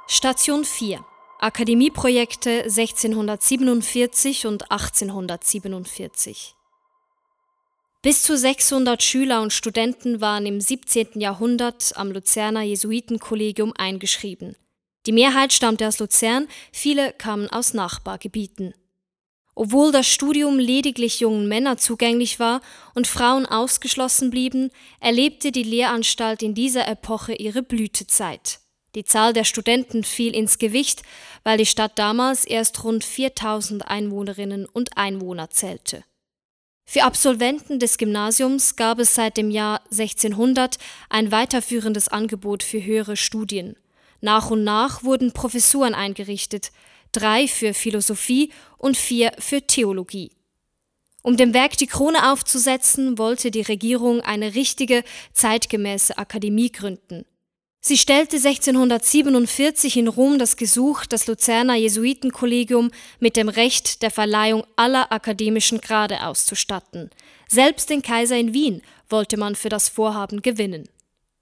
Station 4. Akademieprojekte 1647 und 1847. Bis zu 600 Schüler und Studenten waren im 17. Jahrhundert am Luzerner Jesuitenkollegium eingeschrieben. Die Mehrheit stammte aus Luzern, viele kamen aus Nachbargebieten. Obwohl das Studium lediglich jungen Männern zugänglich war und Frauen ausgeschlossen blieben, erlebte die Lehranstalt in dieser Epoche ihre Blütezeit. Die Zahl der Studenten fiel ins Gewicht, weil die Stadt damals erst rund 4000 Einwohnerinnen und Einwohner zählte. Für Absolventen des Gymnasiums gab es seit dem Jahr 1600 ein weiterführendes Angebot für höhere Studien. Nach und nach wurden Professuren eingerichtet, 3 für Philosophie und 4 für Theologie. Um dem Werk die Krone aufzusetzen, wollte die Regierung eine richtige, zeitgemäße Akademie gründen. Sie stellte 1647 in Rom das Gesuch, das Luzerner Jesuitenkollegium mit dem Recht der Verleihung aller akademischen Grade auszustatten. Selbst den Kaiser in Wien wollte man für das Vorhaben gewinnen.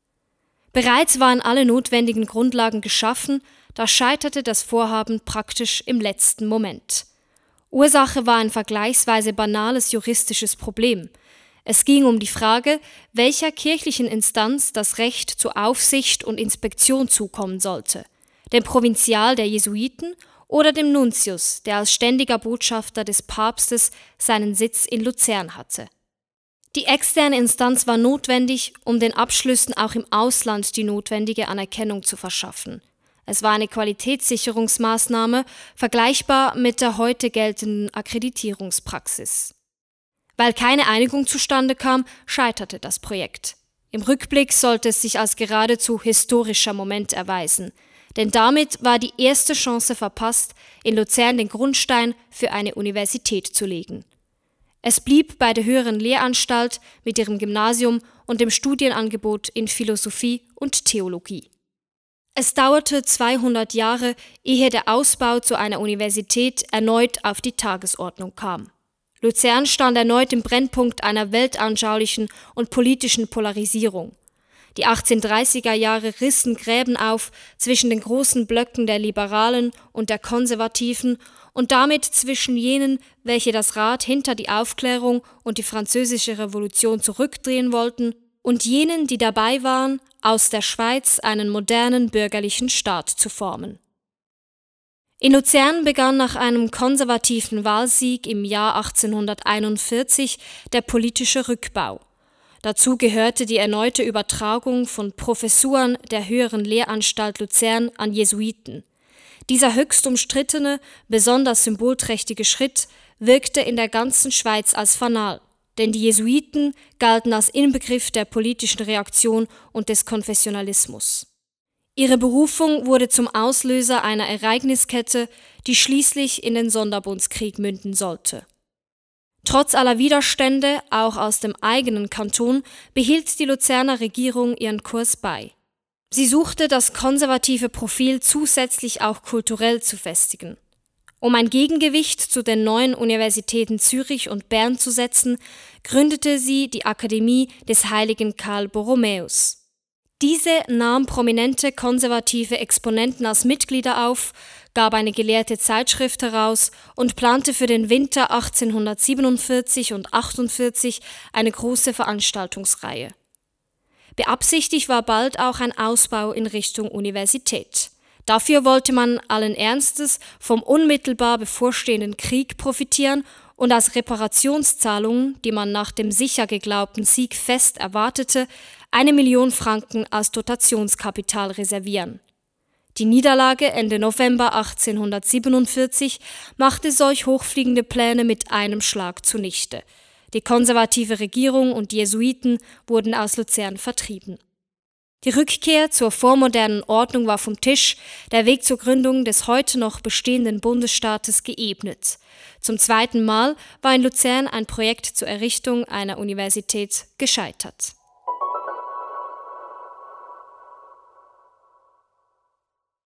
Bereits waren alle notwendigen Grundlagen geschaffen, da scheiterte das Vorhaben praktisch im letzten Moment. Ursache war ein vergleichsweise banales juristisches Problem. Es ging um die Frage, welcher kirchlichen Instanz das Recht zur Aufsicht und Inspektion zukommen sollte, dem Provinzial der Jesuiten oder dem Nuntius, der als ständiger Botschafter des Papstes seinen Sitz in Luzern hatte. Die externe Instanz war notwendig, um den Abschlüssen auch im Ausland die notwendige Anerkennung zu verschaffen. Es war eine Qualitätssicherungsmaßnahme, vergleichbar mit der heute geltenden Akkreditierungspraxis. Weil keine Einigung zustande kam, scheiterte das Projekt. Im Rückblick sollte es sich als geradezu historischer Moment erweisen, denn damit war die erste Chance verpasst, in Luzern den Grundstein für eine Universität zu legen. Es blieb bei der höheren Lehranstalt mit ihrem Gymnasium und dem Studienangebot in Philosophie und Theologie. Es dauerte 200 Jahre, ehe der Ausbau zu einer Universität erneut auf die Tagesordnung kam. Luzern stand erneut im Brennpunkt einer weltanschaulichen und politischen Polarisierung. Die 1830er Jahre rissen Gräben auf zwischen den großen Blöcken der Liberalen und der Konservativen und damit zwischen jenen, welche das Rad hinter die Aufklärung und die Französische Revolution zurückdrehen wollten, und jenen, die dabei waren, aus der Schweiz einen modernen bürgerlichen Staat zu formen. In Luzern begann nach einem konservativen Wahlsieg im Jahr 1841 der politische Rückbau. Dazu gehörte die erneute Übertragung von Professuren der höheren Lehranstalt Luzern an Jesuiten. Dieser höchst umstrittene, besonders symbolträchtige Schritt wirkte in der ganzen Schweiz als fanal, denn die Jesuiten galten als Inbegriff der politischen Reaktion und des Konfessionalismus. Ihre Berufung wurde zum Auslöser einer Ereigniskette, die schließlich in den Sonderbundskrieg münden sollte. Trotz aller Widerstände, auch aus dem eigenen Kanton, behielt die Luzerner Regierung ihren Kurs bei. Sie suchte, das konservative Profil zusätzlich auch kulturell zu festigen. Um ein Gegengewicht zu den neuen Universitäten Zürich und Bern zu setzen, gründete sie die Akademie des heiligen Karl Borromäus. Diese nahm prominente konservative Exponenten als Mitglieder auf, gab eine gelehrte Zeitschrift heraus und plante für den Winter 1847 und 1848 eine große Veranstaltungsreihe. Beabsichtigt war bald auch ein Ausbau in Richtung Universität. Dafür wollte man allen Ernstes vom unmittelbar bevorstehenden Krieg profitieren und als Reparationszahlungen, die man nach dem sicher geglaubten Sieg fest erwartete, 1 Million Franken als Dotationskapital reservieren. Die Niederlage Ende November 1847 machte solch hochfliegende Pläne mit einem Schlag zunichte. Die konservative Regierung und die Jesuiten wurden aus Luzern vertrieben. Die Rückkehr zur vormodernen Ordnung war vom Tisch, der Weg zur Gründung des heute noch bestehenden Bundesstaates geebnet. Zum zweiten Mal war in Luzern ein Projekt zur Errichtung einer Universität gescheitert.